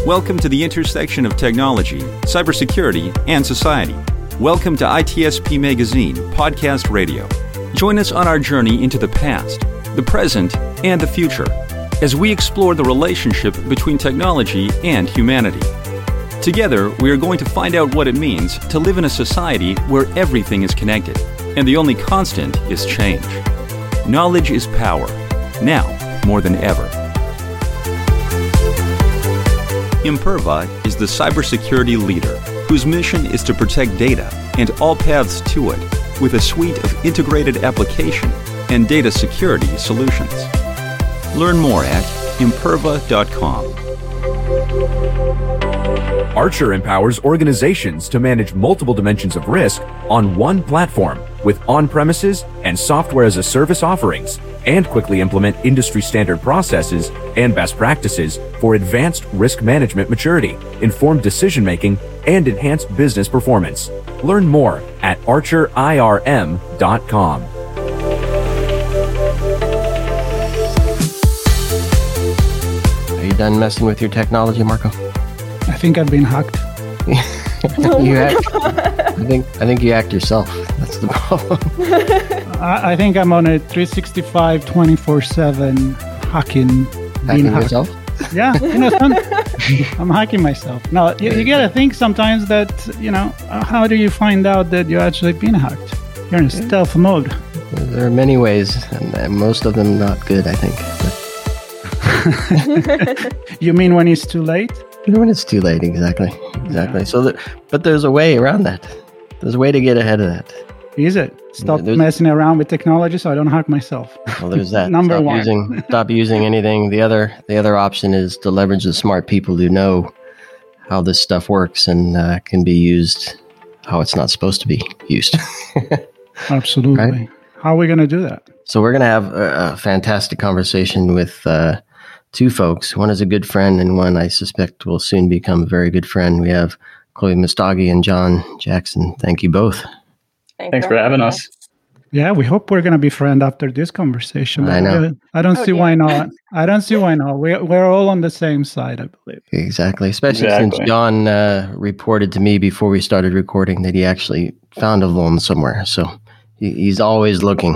Welcome to the intersection of technology, cybersecurity, and society. Welcome to ITSP Magazine Podcast Radio. Join us on our journey into the past, the present, and the future as we explore the relationship between technology and humanity. Together, we are going to find out what it means to live in a society where everything is connected, and the only constant is change. Knowledge is power, now more than ever. Imperva is the cybersecurity leader whose mission is to protect data and all paths to it with a suite of integrated application and data security solutions. Learn more at imperva.com. Archer empowers organizations to manage multiple dimensions of risk on one platform with on-premises and software-as-a-service offerings, and quickly implement industry-standard processes and best practices for advanced risk management maturity, informed decision-making, and enhanced business performance. Learn more at archerirm.com. Are you done messing with your technology, Marco? I think I've been hacked. I think you hacked yourself. That's the problem. I think I'm on a 365, 24/7 hacking. Hacking yourself? Yeah, I'm hacking myself. No, you gotta think sometimes that, how do you find out that you're actually being hacked? You're in stealth mode. There are many ways, and most of them not good, I think. You mean when it's too late? When it's too late, exactly. Yeah. So, but there's a way around that. There's a way to get ahead of that. Is it? Stop messing around with technology so I don't hack myself. Well, there's that. Number one. Stop using anything. The other option is to leverage the smart people who know how this stuff works and can be used how it's not supposed to be used. Absolutely. Right? How are we going to do that? So we're going to have a fantastic conversation with two folks. One is a good friend, and one I suspect will soon become a very good friend. We have Chloe Mustagi and John Jackson. Thank you both. Thanks for having us. Yeah, we hope we're going to be friends after this conversation. I know. I don't see why not. I don't see why not. We're all on the same side, I believe. Especially since John reported to me before we started recording that he actually found a vuln somewhere. So he's always looking.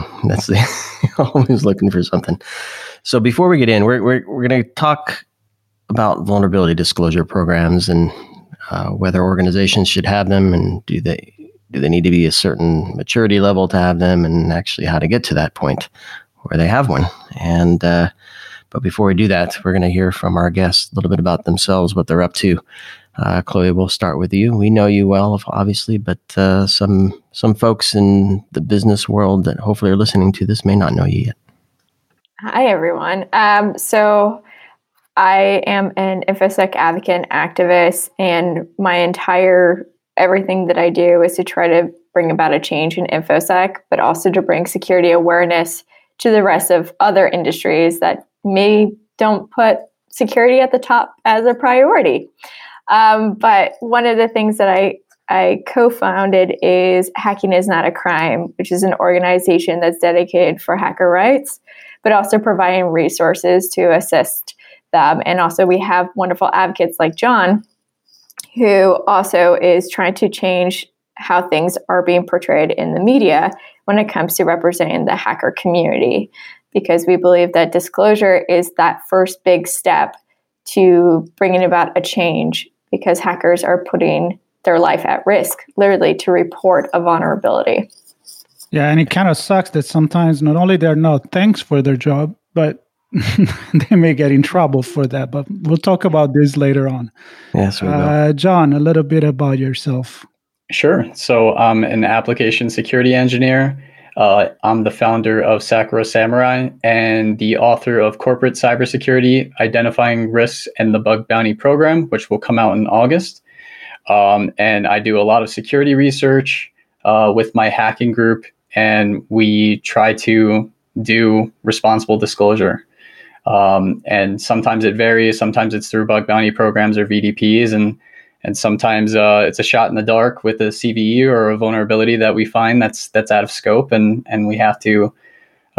Always looking for something. So before we get in, we're going to talk about vulnerability disclosure programs and whether organizations should have them, and do they need to be a certain maturity level to have them, and actually how to get to that point where they have one. And but before we do that, we're going to hear from our guests a little bit about themselves, what they're up to. Chloe, we'll start with you. We know you well, obviously, but some folks in the business world that hopefully are listening to this may not know you yet. Hi, everyone. So I am an InfoSec advocate and activist, and my entire everything that I do is to try to bring about a change in InfoSec, but also to bring security awareness to the rest of other industries that don't put security at the top as a priority. But one of the things that I co-founded is Hacking Is Not a Crime, which is an organization that's dedicated for hacker rights, but also providing resources to assist them. And also we have wonderful advocates like John, who also is trying to change how things are being portrayed in the media when it comes to representing the hacker community, because we believe that disclosure is that first big step to bringing about a change, because hackers are putting their life at risk, literally, to report a vulnerability. Yeah, and it kind of sucks that sometimes not only they're not thanks for their job, but they may get in trouble for that. But we'll talk about this later on. Yes, we will. John, a little bit about yourself. Sure. So I'm an application security engineer. I'm the founder of Sakura Samurai and the author of Corporate Cybersecurity, Identifying Risks and the Bug Bounty Program, which will come out in August. And I do a lot of security research with my hacking group, and we try to do responsible disclosure. And sometimes it varies. Sometimes it's through bug bounty programs or VDPs, and sometimes it's a shot in the dark with a CVE or a vulnerability that we find that's out of scope, and we have to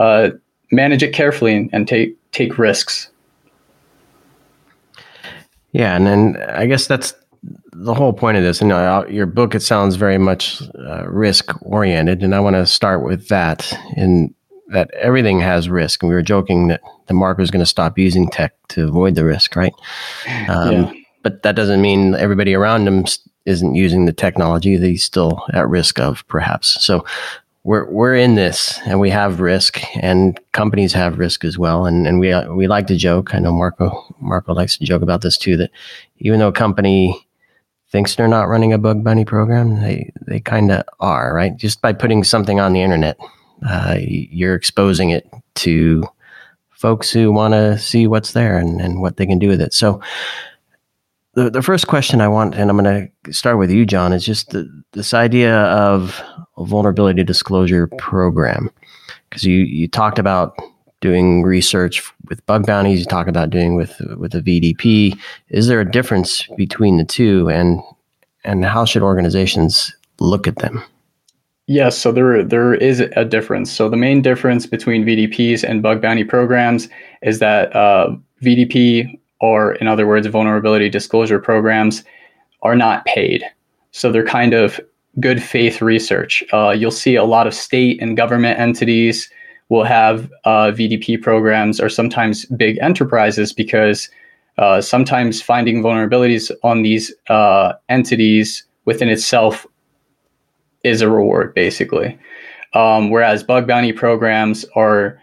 manage it carefully and take risks. Yeah, and then I guess that's the whole point of this. And your book, it sounds very much risk oriented, and I want to start with that. In that everything has risk, and we were joking that the Mark was going to stop using tech to avoid the risk, right? But that doesn't mean everybody around him isn't using the technology that he's still at risk of, perhaps. So we're in this, and we have risk, and companies have risk as well. And we like to joke. I know Marco likes to joke about this too. That even though a company thinks they're not running a bug bounty program, they kind of are, right? Just by putting something on the internet, you're exposing it to folks who want to see what's there and what they can do with it. So the first question I want, and I'm going to start with you, John, is just this idea of a vulnerability disclosure program. Because you talked about doing research with bug bounties, you talk about doing with a VDP. Is there a difference between the two, and how should organizations look at them? Yes, so there is a difference. So the main difference between VDPs and bug bounty programs is that VDP, or in other words, vulnerability disclosure programs, are not paid. So they're kind of good faith research. You'll see a lot of state and government entities will have VDP programs, or sometimes big enterprises, because sometimes finding vulnerabilities on these entities within itself is a reward, basically. Whereas bug bounty programs are,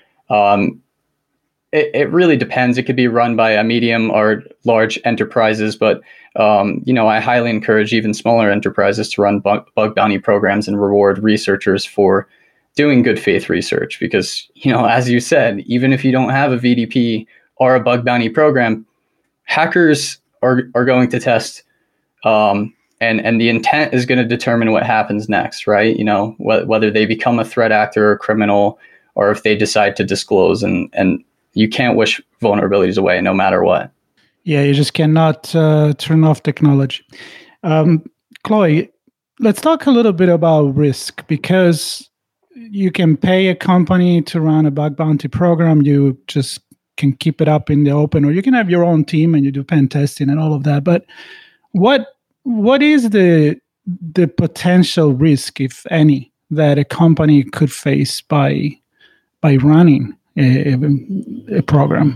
it really depends. It could be run by a medium or large enterprises, but I highly encourage even smaller enterprises to run bug bounty programs and reward researchers for doing good faith research. Because, as you said, even if you don't have a VDP or a bug bounty program, hackers are going to test, and the intent is going to determine what happens next, right? Whether they become a threat actor or a criminal, or if they decide to disclose, and you can't wish vulnerabilities away no matter what. Yeah, you just cannot turn off technology. Chloe, let's talk a little bit about risk, because you can pay a company to run a bug bounty program. You just can keep it up in the open, or you can have your own team and you do pen testing and all of that. But what is the potential risk, if any, that a company could face by running a program?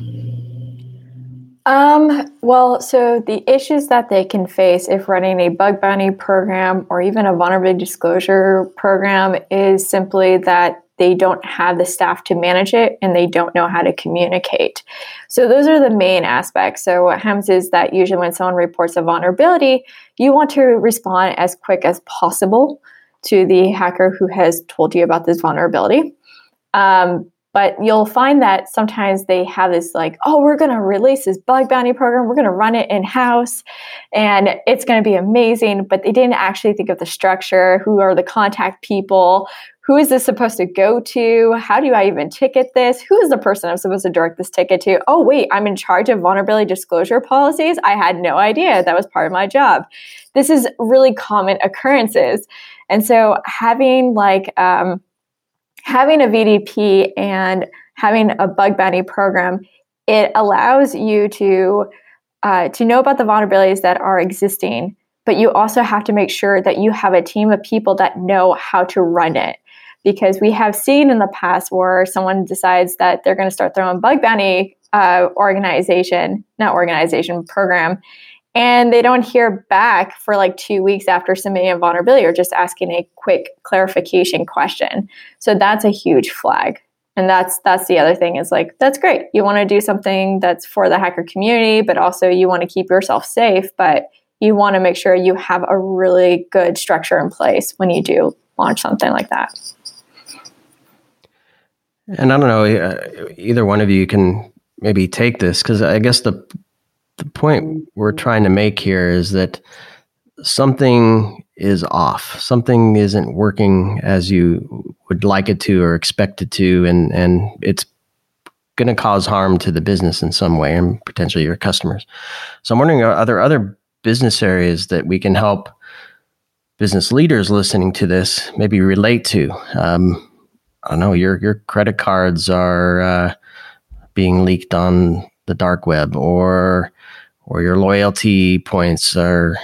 Well, so the issues that they can face if running a bug bounty program or even a vulnerability disclosure program is simply that they don't have the staff to manage it and they don't know how to communicate. So those are the main aspects. So what happens is that usually when someone reports a vulnerability, you want to respond as quick as possible to the hacker who has told you about this vulnerability. But you'll find that sometimes they have this we're going to release this bug bounty program. We're going to run it in-house and it's going to be amazing. But they didn't actually think of the structure. Who are the contact people? Who is this supposed to go to? How do I even ticket this? Who is the person I'm supposed to direct this ticket to? Oh, wait, I'm in charge of vulnerability disclosure policies. I had no idea that was part of my job. This is really common occurrences. And so having having a VDP and having a bug bounty program, it allows you to know about the vulnerabilities that are existing, but you also have to make sure that you have a team of people that know how to run it. Because we have seen in the past where someone decides that they're going to start their own bug bounty program, and they don't hear back for 2 weeks after submitting a vulnerability or just asking a quick clarification question. So that's a huge flag. And that's the other thing is that's great. You want to do something that's for the hacker community, but also you want to keep yourself safe, but you want to make sure you have a really good structure in place when you do launch something like that. And I don't know, either one of you can maybe take this, because I guess the point we're trying to make here is that something is off. Something isn't working as you would like it to or expect it to, and it's going to cause harm to the business in some way and potentially your customers. So I'm wondering, are there other business areas that we can help business leaders listening to this maybe relate to? I don't know, your credit cards are being leaked on the dark web, or your loyalty points are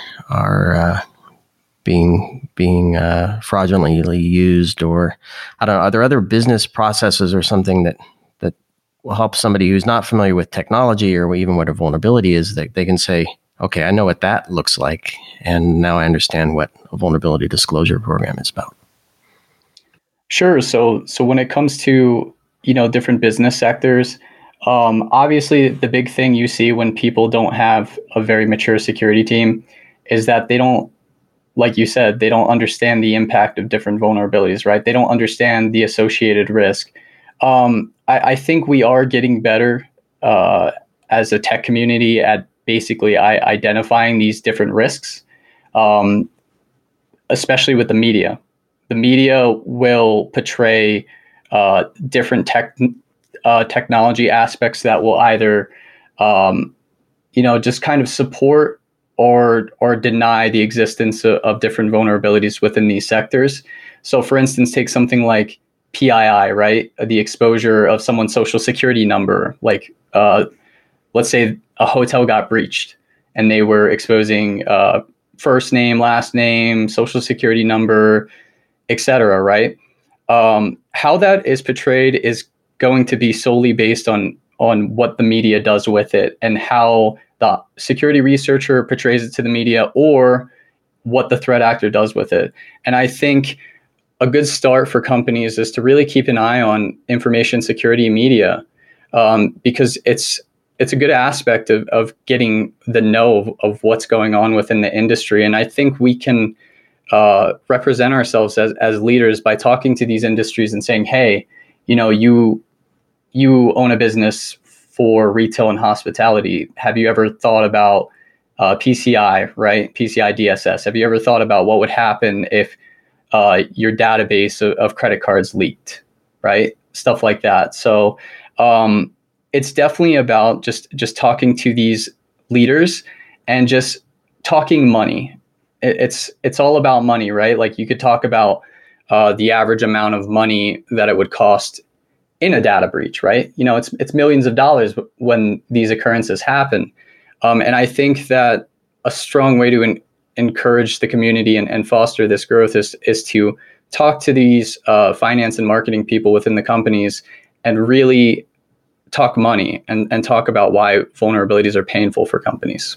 being fraudulently used, or I don't know, are there other business processes or something that will help somebody who's not familiar with technology or even what a vulnerability is, that they can say, okay, I know what that looks like, and now I understand what a vulnerability disclosure program is about? Sure. So when it comes to, different business sectors, obviously the big thing you see when people don't have a very mature security team is that they don't, like you said, they don't understand the impact of different vulnerabilities, right? They don't understand the associated risk. I think we are getting better as a tech community at basically identifying these different risks, especially with the media. The media will portray different technology aspects that will either, just kind of support or deny the existence of different vulnerabilities within these sectors. So, for instance, take something like PII, right? The exposure of someone's social security number. Like, let's say a hotel got breached and they were exposing first name, last name, social security number, etc. Right? How that is portrayed is going to be solely based on what the media does with it and how the security researcher portrays it to the media, or what the threat actor does with it. And I think a good start for companies is to really keep an eye on information security media, because it's a good aspect of getting the know of what's going on within the industry. And I think we can represent ourselves as leaders by talking to these industries and saying, hey, you own a business for retail and hospitality. Have you ever thought about PCI, right? PCI DSS. Have you ever thought about what would happen if your database of credit cards leaked, right? Stuff like that. So it's definitely about just talking to these leaders and just talking money. It's all about money, right? Like you could talk about the average amount of money that it would cost in a data breach, right? It's millions of dollars when these occurrences happen. And I think that a strong way to encourage the community and foster this growth is to talk to these finance and marketing people within the companies and really talk money and talk about why vulnerabilities are painful for companies.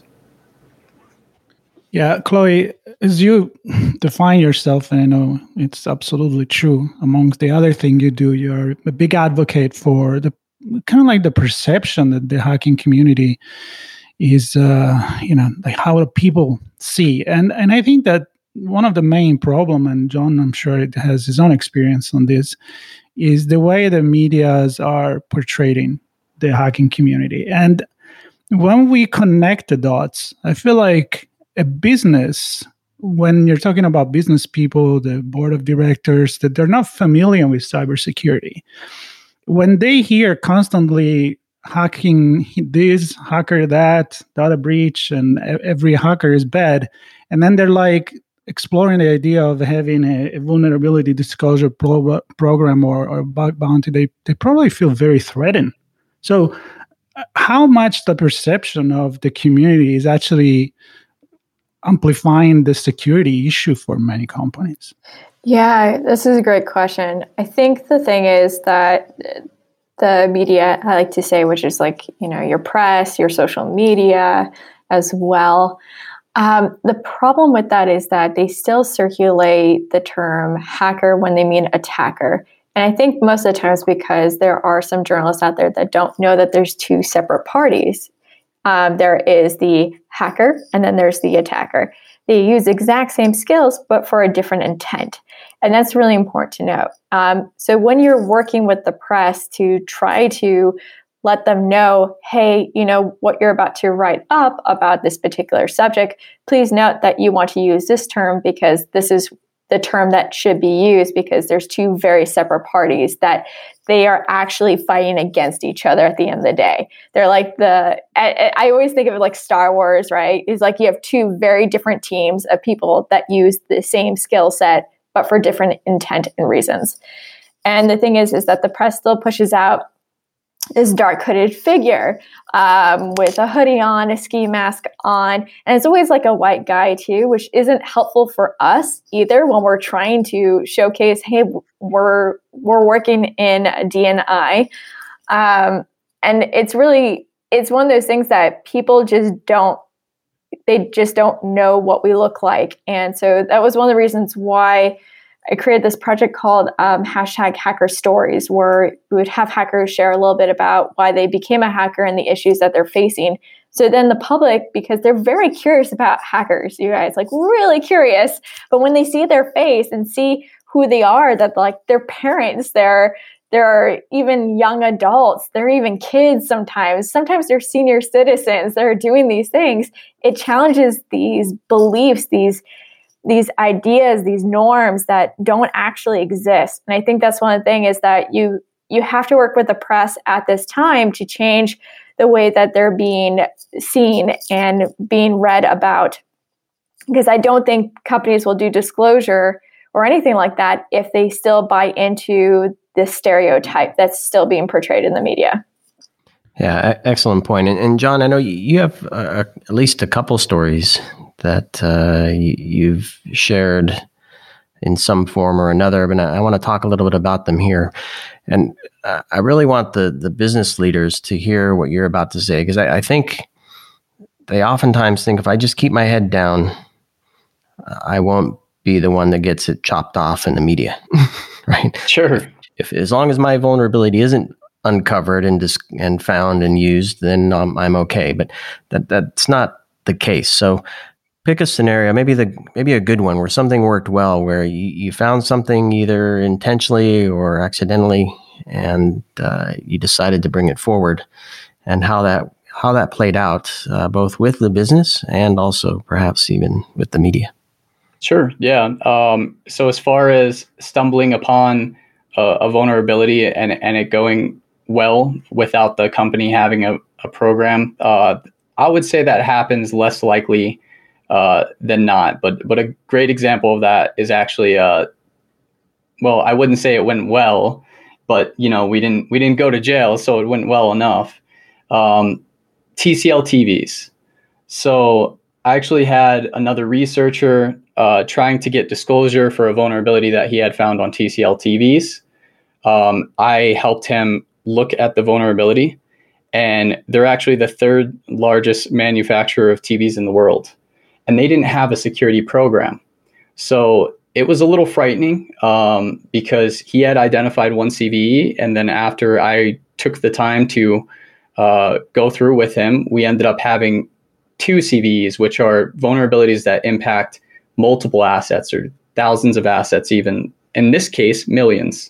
Yeah, Chloe, as you define yourself, and I know it's absolutely true, amongst the other thing you do, you're a big advocate for the kind of like the perception that the hacking community is, like how do people see. And I think that one of the main problem, and John, I'm sure it has his own experience on this, is the way the medias are portraying the hacking community. And when we connect the dots, I feel like a business, when you're talking about business people, the board of directors, that they're not familiar with cybersecurity, when they hear constantly hacking this, hacker that, data breach, and every hacker is bad, and then they're like exploring the idea of having a vulnerability disclosure program or bug bounty, they probably feel very threatened. So how much the perception of the community is actually amplifying the security issue for many companies? Yeah, this is a great question. I think the thing is that the media, I like to say, which is like, your press, your social media as well. The problem with that is that they still circulate the term hacker when they mean attacker. And I think most of the times because there are some journalists out there that don't know that there's two separate parties. There is the hacker and then there's the attacker. They use the exact same skills, but for a different intent. And that's really important to know. So when you're working with the press to try to let them know, hey, what you're about to write up about this particular subject, please note that you want to use this term because this is the term that should be used, because there's two very separate parties that they are actually fighting against each other at the end of the day. They're like I always think of it like Star Wars, right? It's like you have two very different teams of people that use the same skill set, but for different intent and reasons. And the thing is that the press still pushes out this dark hooded figure with a hoodie on, a ski mask on, and it's always like a white guy too, which isn't helpful for us either when we're trying to showcase, hey, we're working in DNI, and it's one of those things that people just don't know what we look like, and so that was one of the reasons why I created this project called #Hacker Stories, where we would have hackers share a little bit about why they became a hacker and the issues that they're facing. So then the public, because they're very curious about hackers, you guys, like really curious, but when they see their face and see who they are, that like their parents, they're even young adults, they're even kids sometimes they're senior citizens that are doing these things, it challenges these beliefs, these ideas, these norms that don't actually exist. And I think that's one of the things is that you have to work with the press at this time to change the way that they're being seen and being read about. Because I don't think companies will do disclosure or anything like that if they still buy into this stereotype that's still being portrayed in the media. Yeah, excellent point. And John, I know you have at least a couple stories that you've shared in some form or another, but I want to talk a little bit about them here. And I really want the business leaders to hear what you're about to say, because I think they oftentimes think if I just keep my head down, I won't be the one that gets it chopped off in the media, right? Sure. If as long as my vulnerability isn't uncovered and found and used, then I'm okay. But that's not the case. So pick a scenario, maybe a good one where something worked well, where you found something either intentionally or accidentally, and you decided to bring it forward, and how that played out, both with the business and also perhaps even with the media. Sure. Yeah. So as far as stumbling upon a vulnerability and it going well without the company having a program, I would say that happens less likely than not. But a great example of that is actually, well, I wouldn't say it went well, but we didn't go to jail, so it went well enough. TCL TVs. So I actually had another researcher trying to get disclosure for a vulnerability that he had found on TCL TVs. I helped him look at the vulnerability, and they're actually the third largest manufacturer of TVs in the world. And they didn't have a security program. So it was a little frightening because he had identified one CVE. And then after I took the time to go through with him, we ended up having 2 CVEs, which are vulnerabilities that impact multiple assets or thousands of assets, even in this case, millions.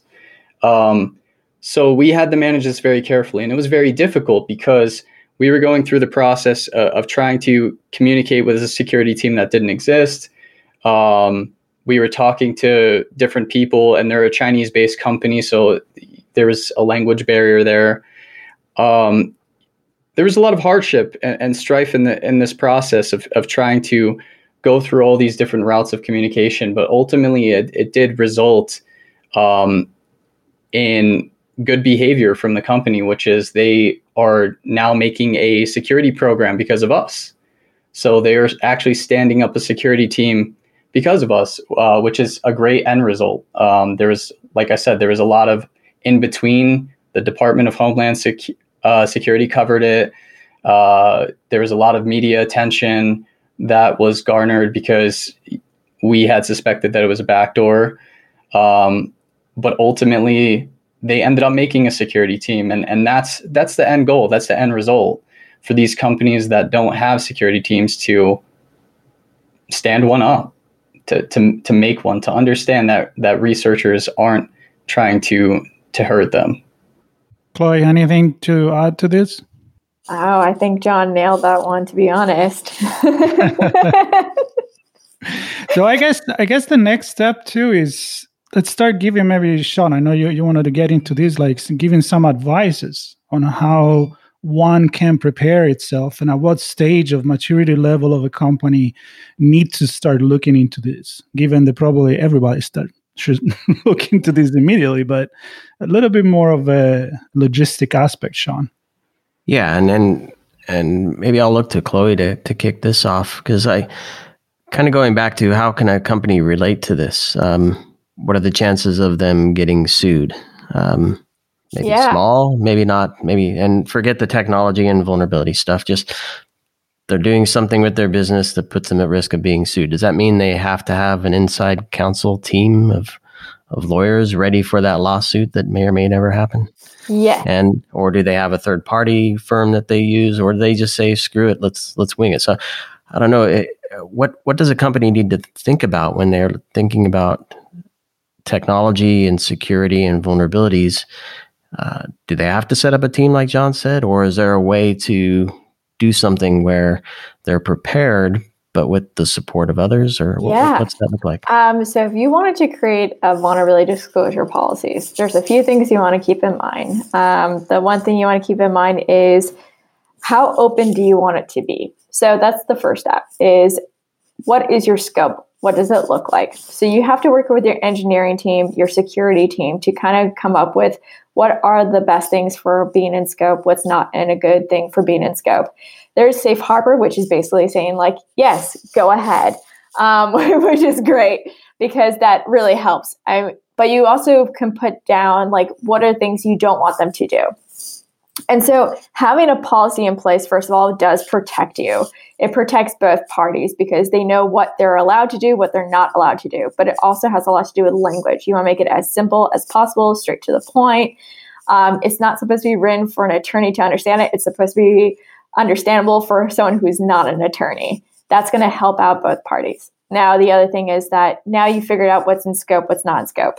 So we had to manage this very carefully. And it was very difficult because we were going through the process of trying to communicate with a security team that didn't exist. We were talking to different people, and they're a Chinese-based company, so there was a language barrier there. There was a lot of hardship and strife in this process of trying to go through all these different routes of communication, but ultimately it did result in good behavior from the company, which is they are now making a security program because of us. So they're actually standing up a security team because of us, which is a great end result. There was, like I said, there was a lot of in between. The Department of Homeland Security covered it. There was a lot of media attention that was garnered because we had suspected that it was a backdoor. But ultimately, they ended up making a security team, and that's the end goal. That's the end result for these companies that don't have security teams to stand one up, to make one, to understand that researchers aren't trying to hurt them. Chloe, anything to add to this? Oh, I think John nailed that one, to be honest. So I guess the next step too is, let's start giving, maybe Sean, I know you wanted to get into this, like giving some advices on how one can prepare itself and at what stage of maturity level of a company need to start looking into this, given that probably everybody should look into this immediately, but a little bit more of a logistic aspect, Sean. Yeah, and maybe I'll look to Chloe to kick this off, because I kind of going back to how can a company relate to this? What are the chances of them getting sued? Maybe small, maybe not, and forget the technology and vulnerability stuff. Just they're doing something with their business that puts them at risk of being sued. Does that mean they have to have an inside counsel team of lawyers ready for that lawsuit that may or may never happen? Yeah. Or do they have a third party firm that they use, or do they just say, screw it, let's wing it? So I don't know. What does a company need to think about when they're thinking about technology and security and vulnerabilities? Do they have to set up a team like John said, or is there a way to do something where they're prepared, but with the support of others, or what's that look like? So if you wanted to create a vulnerability disclosure policies, there's a few things you want to keep in mind. The one thing you want to keep in mind is how open do you want it to be? So that's the first step, is what is your scope? What does it look like? So you have to work with your engineering team, your security team, to kind of come up with what are the best things for being in scope, what's not and a good thing for being in scope. There's safe harbor, which is basically saying like, yes, go ahead, which is great because that really helps. But you also can put down like, what are things you don't want them to do? And so having a policy in place, first of all, does protect you. It protects both parties because they know what they're allowed to do, what they're not allowed to do. But it also has a lot to do with language. You want to make it as simple as possible, straight to the point. It's not supposed to be written for an attorney to understand it. It's supposed to be understandable for someone who's not an attorney. That's going to help out both parties. Now, the other thing is that now you figured out what's in scope, what's not in scope.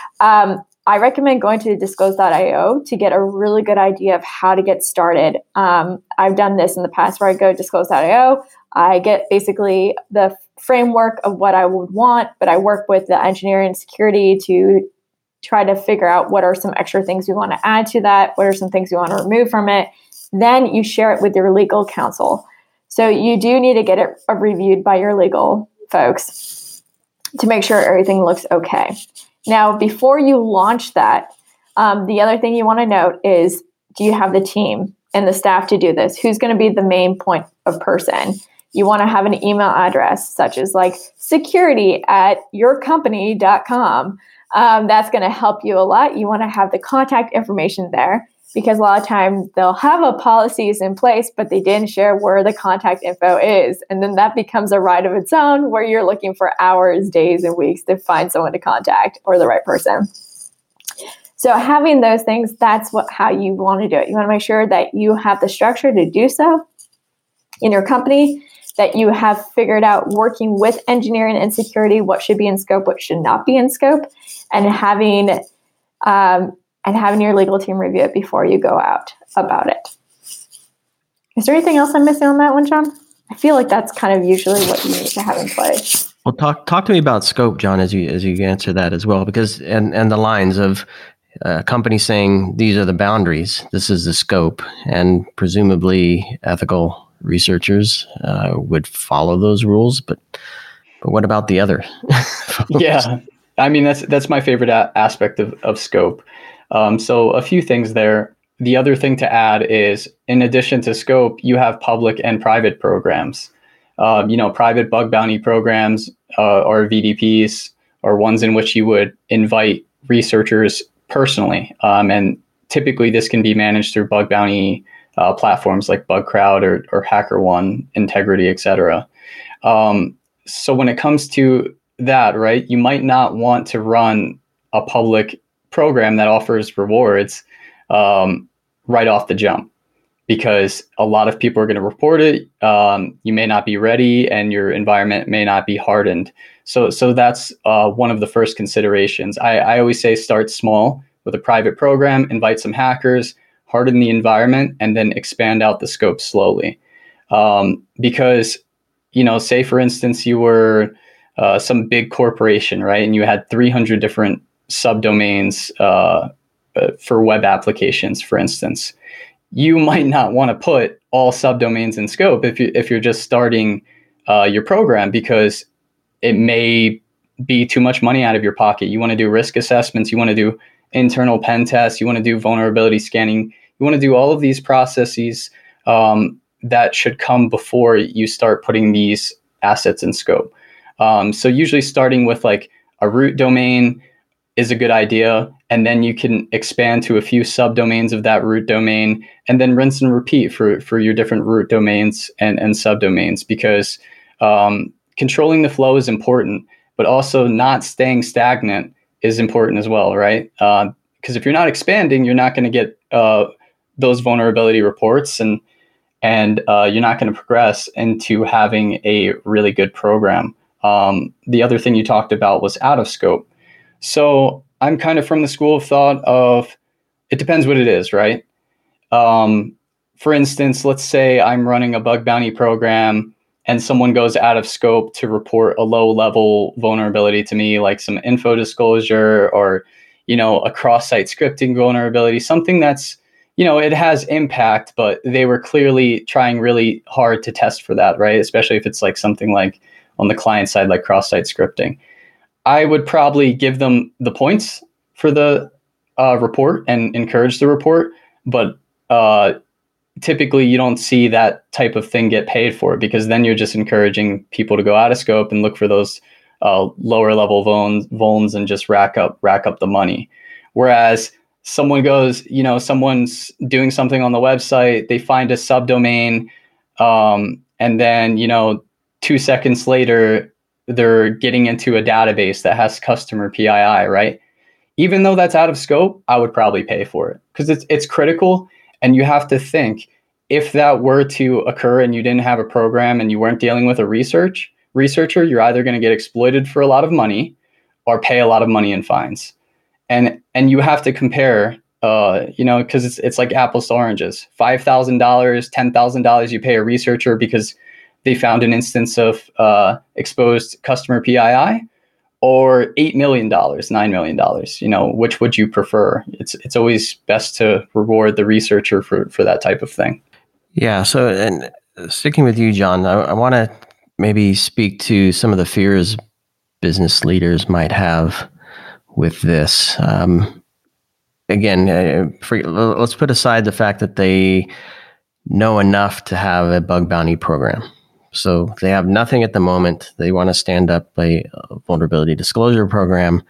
I recommend going to disclose.io to get a really good idea of how to get started. I've done this in the past where I go to disclose.io. I get basically the framework of what I would want, but I work with the engineering and security to try to figure out what are some extra things we want to add to that, what are some things we want to remove from it. Then you share it with your legal counsel. So you do need to get it reviewed by your legal folks to make sure everything looks okay. Now, before you launch that, the other thing you want to note is, do you have the team and the staff to do this? Who's going to be the main point of person? You want to have an email address such as like security@yourcompany.com. That's going to help you a lot. You want to have the contact information there because a lot of times they'll have a policies in place, but they didn't share where the contact info is. And then that becomes a ride of its own where you're looking for hours, days, and weeks to find someone to contact or the right person. So having those things, that's how you want to do it. You want to make sure that you have the structure to do so in your company, that you have figured out working with engineering and security, what should be in scope, what should not be in scope, and having your legal team review it before you go out about it. Is there anything else I'm missing on that one, John? I feel like that's kind of usually what you need to have in place. Well, talk to me about scope, John, as you answer that as well, because and the lines of a company saying these are the boundaries, this is the scope, and presumably ethical researchers would follow those rules, but what about the other? Yeah, I mean that's my favorite aspect of scope. So a few things there. The other thing to add is, in addition to scope, you have public and private programs. Private bug bounty programs or VDPs are ones in which you would invite researchers personally. And typically this can be managed through bug bounty platforms like BugCrowd or HackerOne, Integrity, etc. So when it comes to that, right, you might not want to run a public program that offers rewards right off the jump, because a lot of people are going to report it. You may not be ready and your environment may not be hardened. So that's one of the first considerations. I always say start small with a private program, invite some hackers, harden the environment, and then expand out the scope slowly. Because, say for instance, you were some big corporation, right? And you had 300 different subdomains for web applications, for instance. You might not want to put all subdomains in scope if you're just starting your program, because it may be too much money out of your pocket. You want to do risk assessments. You want to do internal pen tests. You want to do vulnerability scanning. You want to do all of these processes that should come before you start putting these assets in scope. So usually starting with like a root domain is a good idea. And then you can expand to a few subdomains of that root domain, and then rinse and repeat for your different root domains and subdomains, because controlling the flow is important, but also not staying stagnant is important as well, right? Because if you're not expanding, you're not going to get those vulnerability reports, and you're not going to progress into having a really good program. The other thing you talked about was out of scope. So I'm kind of from the school of thought of, it depends what it is, right? For instance, let's say I'm running a bug bounty program and someone goes out of scope to report a low level vulnerability to me, like some info disclosure or, a cross-site scripting vulnerability, something that's, it has impact, but they were clearly trying really hard to test for that, right? Especially if it's like something like on the client side, like cross-site scripting. I would probably give them the points for the report and encourage the report, but typically you don't see that type of thing get paid for, because then you're just encouraging people to go out of scope and look for those lower level vulns and just rack up the money. Whereas someone goes, someone's doing something on the website, they find a subdomain, and then 2 seconds later they're getting into a database that has customer PII, right? Even though that's out of scope, I would probably pay for it, because it's critical. And you have to think, if that were to occur and you didn't have a program and you weren't dealing with a researcher, you're either going to get exploited for a lot of money or pay a lot of money in fines. And you have to compare, because it's like apples to oranges. $5,000, $10,000 you pay a researcher because they found an instance of exposed customer PII, or $8 million, $9 million. Which would you prefer? It's always best to reward the researcher for that type of thing. Yeah. So, and sticking with you, John, I want to maybe speak to some of the fears business leaders might have with this. Again, let's put aside the fact that they know enough to have a bug bounty program. So they have nothing at the moment. They want to stand up a vulnerability disclosure program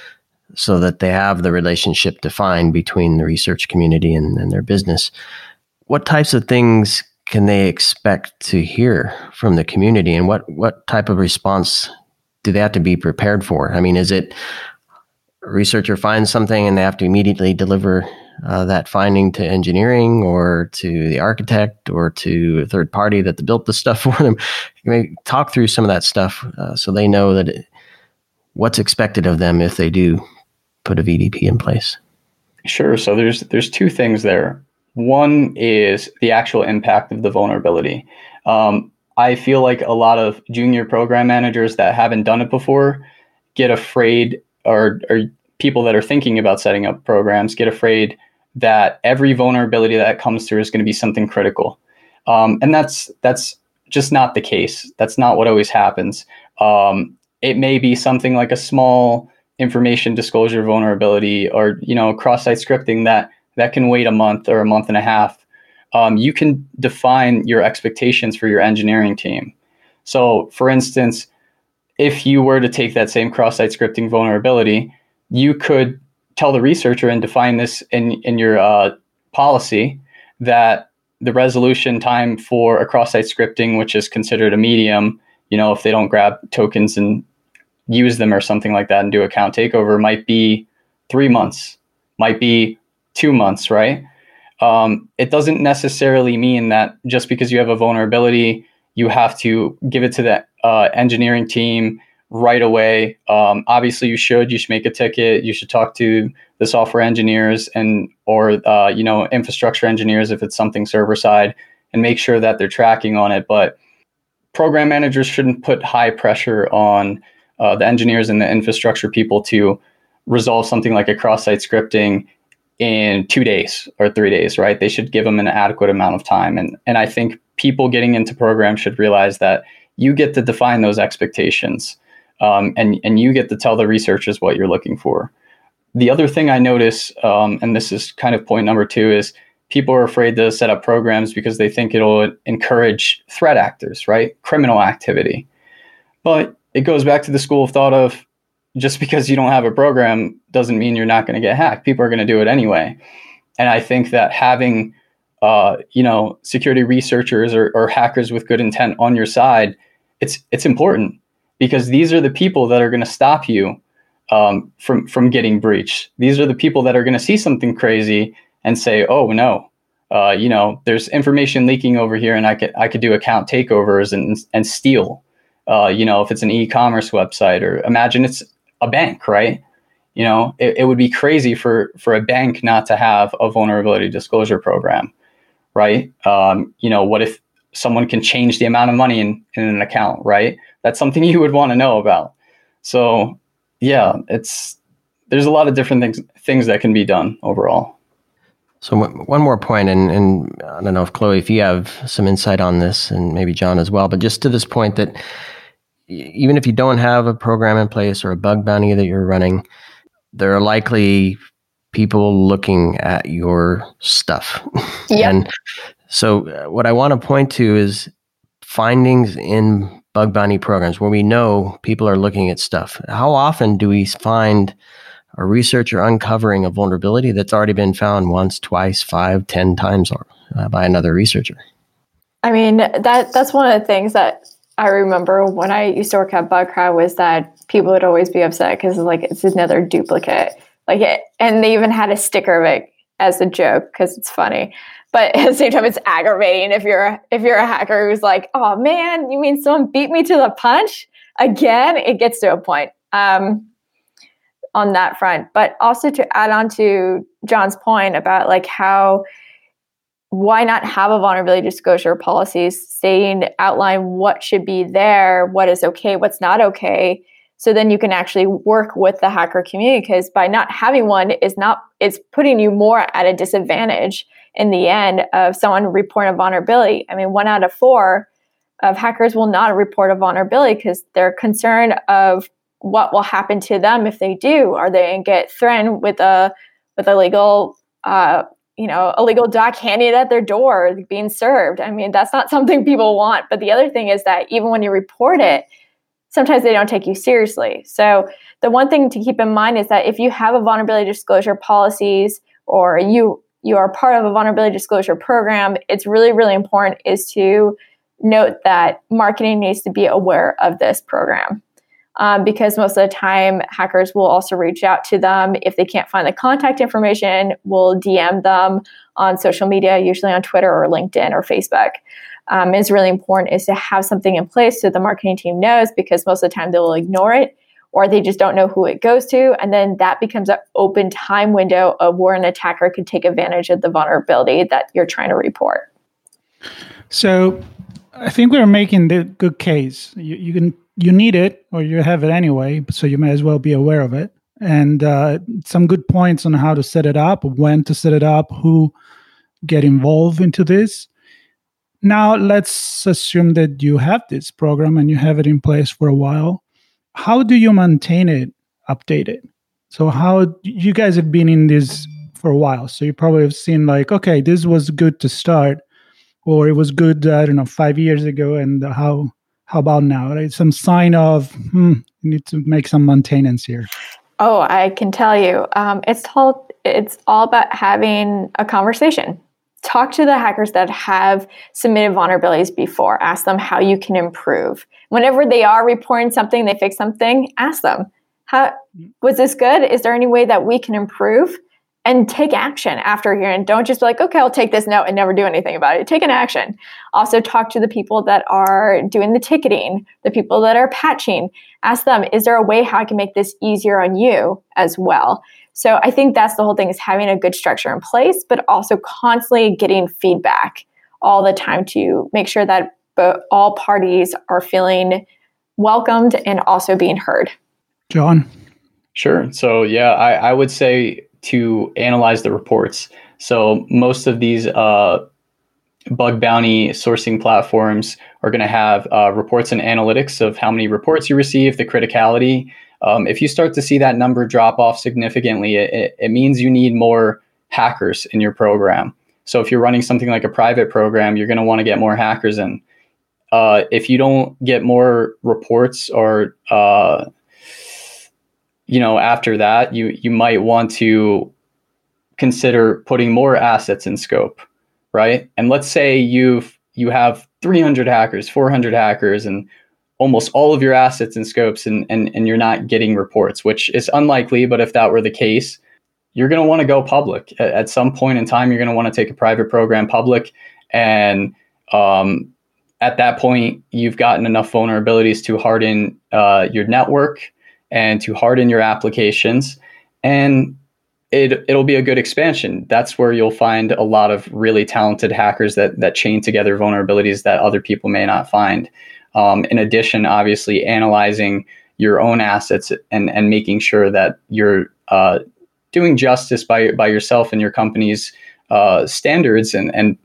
so that they have the relationship defined between the research community and their business. What types of things can they expect to hear from the community, and what type of response do they have to be prepared for? I mean, is it a researcher finds something and they have to immediately deliver that finding to engineering or to the architect or to a third party that built the stuff for them? Maybe talk through some of that stuff so they know that what's expected of them if they do put a VDP in place. Sure. So there's two things there. One is the actual impact of the vulnerability. I feel like a lot of junior program managers that haven't done it before get afraid, or people that are thinking about setting up programs get afraid that every vulnerability that comes through is going to be something critical. And that's just not the case. That's not what always happens. It may be something like a small information disclosure vulnerability, or, cross-site scripting that can wait a month or a month and a half. You can define your expectations for your engineering team. So for instance, if you were to take that same cross-site scripting vulnerability, you could tell the researcher and define this in your policy that the resolution time for a cross-site scripting, which is considered a medium, if they don't grab tokens and use them or something like that and do account takeover, might be 3 months, might be 2 months, right? It doesn't necessarily mean that just because you have a vulnerability, you have to give it to the engineering team right away. Obviously, you should make a ticket. You should talk to the software engineers or infrastructure engineers if it's something server side, and make sure that they're tracking on it. But program managers shouldn't put high pressure on the engineers and the infrastructure people to resolve something like a cross-site scripting in 2 days or 3 days, right? They should give them an adequate amount of time. And I think people getting into programs should realize that you get to define those expectations. and you get to tell the researchers what you're looking for. The other thing I notice, and this is kind of point number 2, is people are afraid to set up programs because they think it'll encourage threat actors, right? Criminal activity. But it goes back to the school of thought of just because you don't have a program doesn't mean you're not going to get hacked. People are going to do it anyway. And I think that having, security researchers or hackers with good intent on your side, it's important, because these are the people that are going to stop you from getting breached. These are the people that are going to see something crazy and say, oh no, there's information leaking over here, and I could do account takeovers and steal. If it's an e-commerce website, or imagine it's a bank, right? It would be crazy for a bank not to have a vulnerability disclosure program, right? What if someone can change the amount of money in an account, right? That's something you would want to know about. So yeah, there's a lot of different things that can be done overall. So one more point, and I don't know if Chloe, if you have some insight on this, and maybe John as well, but just to this point that even if you don't have a program in place or a bug bounty that you're running, there are likely people looking at your stuff. Yep. And so what I want to point to is findings in bug bounty programs where we know people are looking at stuff. How often do we find a researcher uncovering a vulnerability that's already been found once, twice, 5, 10 times by another researcher? I mean, that's one of the things that I remember when I used to work at BugCrowd, was that people would always be upset because it's another duplicate. And they even had a sticker of it as a joke because it's funny. But at the same time, it's aggravating if you're a hacker who's like, oh man, you mean someone beat me to the punch again? It gets to a point on that front. But also to add on to John's point about why not have a vulnerability disclosure policies outline what should be there, what is okay, what's not okay. So then you can actually work with the hacker community, because by not having one it's putting you more at a disadvantage in the end of someone reporting a vulnerability. I mean, 1 out of 4 of hackers will not report a vulnerability because they're concerned of what will happen to them if they do. Are they going to get threatened with a legal illegal doc handed at their door being served? I mean, that's not something people want. But the other thing is that even when you report it, sometimes they don't take you seriously. So the one thing to keep in mind is that if you have a vulnerability disclosure policies, or you are part of a vulnerability disclosure program, it's really, really important is to note that marketing needs to be aware of this program. Because most of the time, hackers will also reach out to them. If they can't find the contact information, we'll DM them on social media, usually on Twitter or LinkedIn or Facebook. It's really important is to have something in place so the marketing team knows, because most of the time they will ignore it, or they just don't know who it goes to. And then that becomes an open time window of where an attacker could take advantage of the vulnerability that you're trying to report. So I think we're making the good case. You need it, or you have it anyway, so you may as well be aware of it. And some good points on how to set it up, when to set it up, who get involved into this. Now, let's assume that you have this program and you have it in place for a while. How do you maintain it updated? So how you guys have been in this for a while, so you probably have seen okay, this was good to start, or it was good, 5 years ago, and how about now? Right? Some sign of, you need to make some maintenance here. Oh, I can tell you. It's all about having a conversation. Talk to the hackers that have submitted vulnerabilities before. Ask them how you can improve. Whenever they are reporting something, they fix something, ask them, was this good? Is there any way that we can improve? And take action after hearing. Don't just be like, okay, I'll take this note and never do anything about it. Take an action. Also talk to the people that are doing the ticketing, the people that are patching. Ask them, is there a way how I can make this easier on you as well? So I think that's the whole thing, is having a good structure in place, but also constantly getting feedback all the time to make sure that all parties are feeling welcomed and also being heard. John? Sure. So yeah, I would say to analyze the reports. So most of these bug bounty sourcing platforms are going to have reports and analytics of how many reports you receive, the criticality. If you start to see that number drop off significantly, it means you need more hackers in your program. So if you're running something like a private program, you're going to want to get more hackers in. If you don't get more reports or, after that, you might want to consider putting more assets in scope, right? And let's say you have 300 hackers, 400 hackers, and almost all of your assets in scopes, and you're not getting reports, which is unlikely. But if that were the case, you're going to want to go public. At some point in time, you're going to want to take a private program public. And at that point, you've gotten enough vulnerabilities to harden your network and to harden your applications. And it'll be a good expansion. That's where you'll find a lot of really talented hackers that chain together vulnerabilities that other people may not find. In addition, obviously, analyzing your own assets and making sure that you're doing justice by yourself and your company's standards and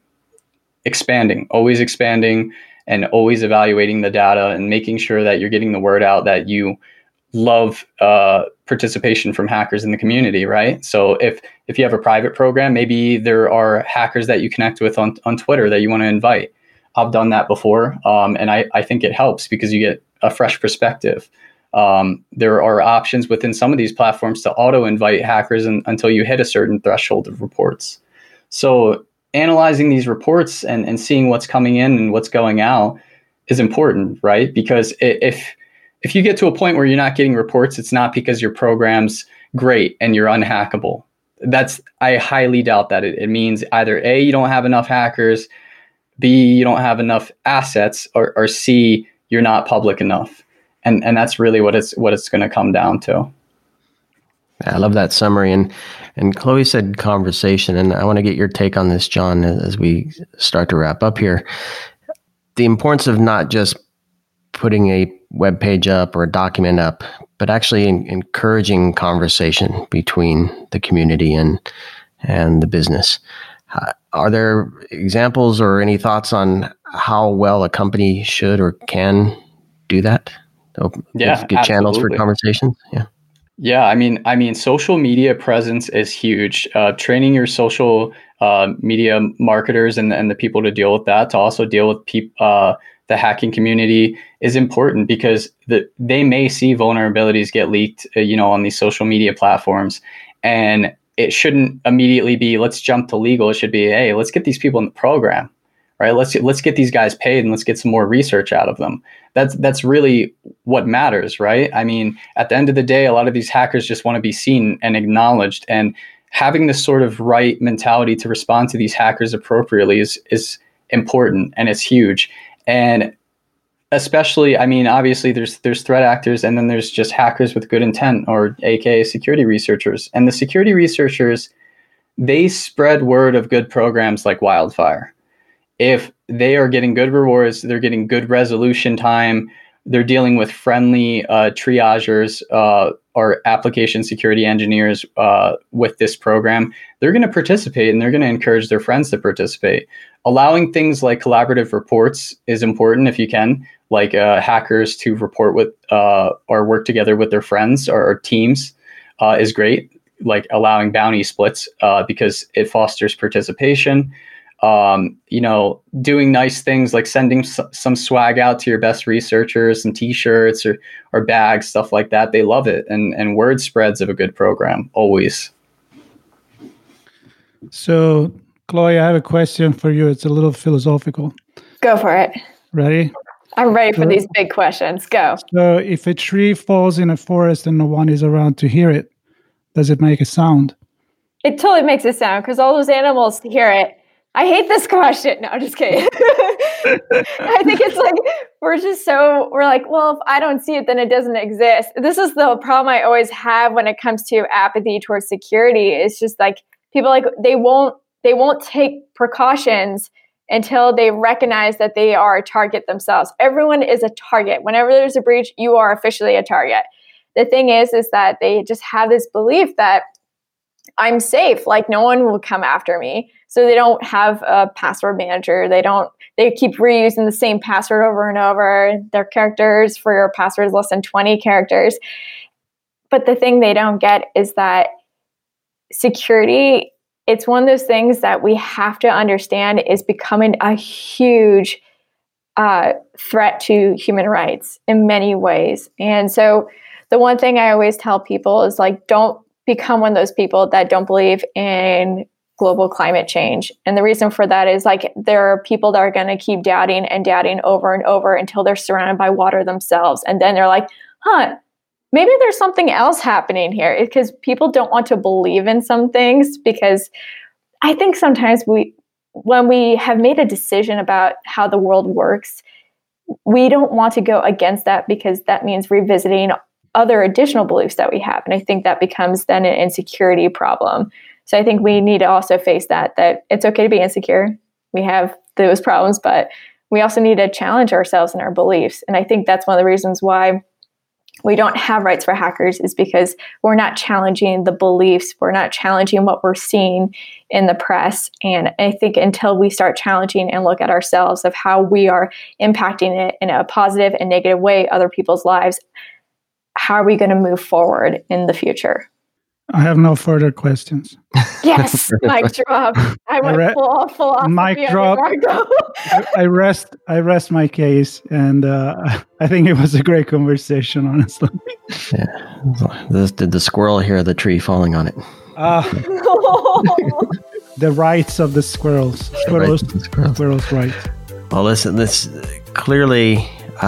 always expanding and always evaluating the data and making sure that you're getting the word out that you love participation from hackers in the community, right? So if you have a private program, maybe there are hackers that you connect with on Twitter that you want to invite. I've done that before, and I think it helps because you get a fresh perspective. There are options within some of these platforms to auto-invite hackers until you hit a certain threshold of reports. So analyzing these reports and seeing what's coming in and what's going out is important, right? Because if you get to a point where you're not getting reports, it's not because your program's great and you're unhackable. I highly doubt that. It means either A, you don't have enough hackers, B, you don't have enough assets, or C, you're not public enough. And that's really what it's going to come down to. I love that summary. And Chloe said conversation, and I want to get your take on this, John, as we start to wrap up here. The importance of not just putting a web page up or a document up, but actually encouraging conversation between the community and the business. Are there examples or any thoughts on how well a company should or can do that? Get channels for conversations. Yeah. I mean, social media presence is huge. Training your social media marketers and the people to deal with that, to also deal with the hacking community, is important because they may see vulnerabilities get leaked, on these social media platforms, and it shouldn't immediately be, let's jump to legal. It should be, hey, let's get these people in the program, right? Let's get these guys paid and let's get some more research out of them. That's really what matters, right? I mean, at the end of the day, a lot of these hackers just want to be seen and acknowledged, and having this sort of right mentality to respond to these hackers appropriately is important, and it's huge. And especially, I mean, obviously there's threat actors, and then there's just hackers with good intent, or AKA security researchers. And the security researchers, they spread word of good programs like wildfire. If they are getting good rewards, they're getting good resolution time, they're dealing with friendly triagers or application security engineers with this program, they're going to participate, and they're going to encourage their friends to participate. Allowing things like collaborative reports is important if you can, like hackers to report with or work together with their friends or teams is great. Like allowing bounty splits because it fosters participation. Doing nice things like sending some swag out to your best researchers, some t-shirts or bags, stuff like that. They love it. And word spreads of a good program, always. So, Chloe, I have a question for you. It's a little philosophical. Go for it. Ready? I'm ready for these big questions. Go. So if a tree falls in a forest and no one is around to hear it, does it make a sound? It totally makes a sound because all those animals hear it. I hate this question. No, I'm just kidding. I think it's like, we're like, well, if I don't see it, then it doesn't exist. This is the problem I always have when it comes to apathy towards security. It's just like people they won't take precautions until they recognize that they are a target themselves. Everyone is a target. Whenever there's a breach, you are officially a target. The thing is that they just have this belief that I'm safe. Like no one will come after me. So they don't have a password manager. They keep reusing the same password over and over. Their characters for your password is less than 20 characters. But the thing they don't get is that security, it's one of those things that we have to understand is becoming a huge threat to human rights in many ways. And so the one thing I always tell people is like, don't become one of those people that don't believe in global climate change. And the reason for that is like, there are people that are going to keep doubting and doubting over and over until they're surrounded by water themselves. And then they're like, maybe there's something else happening here, because people don't want to believe in some things, because I think sometimes when we have made a decision about how the world works, we don't want to go against that, because that means revisiting other additional beliefs that we have. And I think that becomes then an insecurity problem. So I think we need to also face that it's okay to be insecure. We have those problems, but we also need to challenge ourselves and our beliefs. And I think that's one of the reasons why we don't have rights for hackers, is because we're not challenging the beliefs. We're not challenging what we're seeing in the press. And I think until we start challenging and look at ourselves of how we are impacting it in a positive and negative way, other people's lives, how are we going to move forward in the future? I have no further questions. Yes, mic drop. I went full off. Mic drop. I rest my case, and I think it was a great conversation, honestly. Yeah. Did the squirrel hear the tree falling on it? The rights of the squirrels. Squirrels' rights. Well, listen, this clearly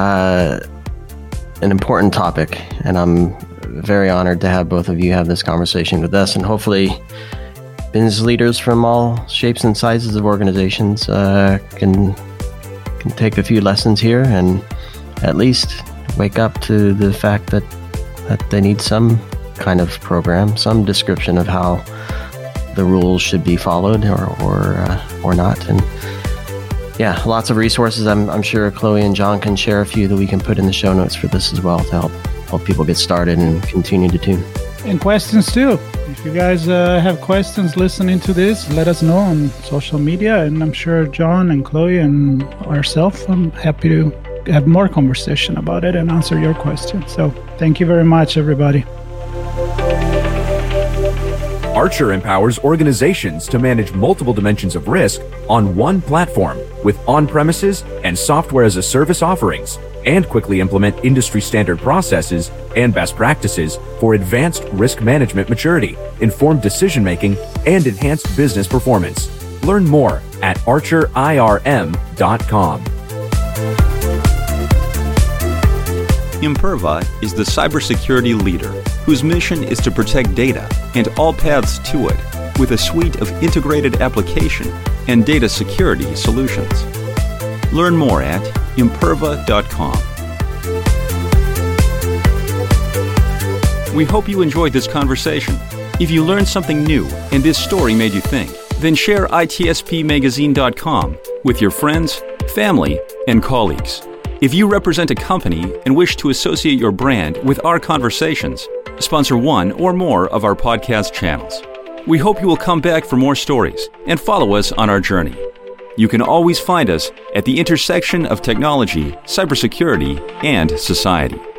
an important topic, and I'm very honored to have both of you have this conversation with us, and hopefully business leaders from all shapes and sizes of organizations can take a few lessons here and at least wake up to the fact that they need some kind of program, some description of how the rules should be followed or not. And yeah, lots of resources. I'm sure Chloe and John can share a few that we can put in the show notes for this as well to help people get started and continue to tune. And questions too. If you guys have questions listening to this, let us know on social media. And I'm sure John and Chloe and ourselves, I'm happy to have more conversation about it and answer your questions. So thank you very much, everybody. Archer empowers organizations to manage multiple dimensions of risk on one platform with on-premises and software-as-a-service offerings, and quickly implement industry-standard processes and best practices for advanced risk management maturity, informed decision-making, and enhanced business performance. Learn more at archerirm.com. Imperva is the cybersecurity leader whose mission is to protect data and all paths to it with a suite of integrated application and data security solutions. Learn more at imperva.com. We hope you enjoyed this conversation. If you learned something new and this story made you think, then share itspmagazine.com with your friends, family, and colleagues. If you represent a company and wish to associate your brand with our conversations, sponsor one or more of our podcast channels. We hope you will come back for more stories and follow us on our journey. You can always find us at the intersection of technology, cybersecurity, and society.